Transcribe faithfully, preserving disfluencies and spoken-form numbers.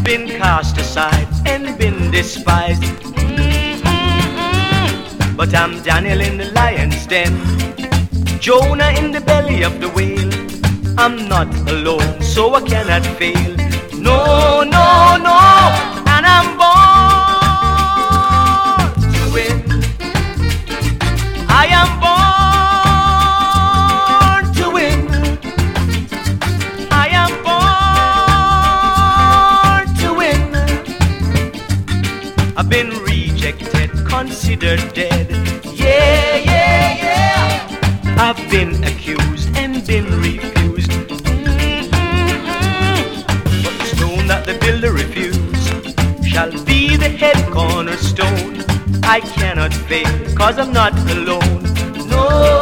been cast aside and been despised. But I'm Daniel in the lion's den, Jonah in the belly of the whale. I'm not alone, so I cannot fail. No, no, no, and I'm born to win. I am born to win. I am born to win. I've been rejected, considered dead. Yeah, yeah, yeah. I've been accused and been refused. Mm-hmm. But the stone that the builder refused shall be the head cornerstone. I cannot fail, cause I'm not alone. No.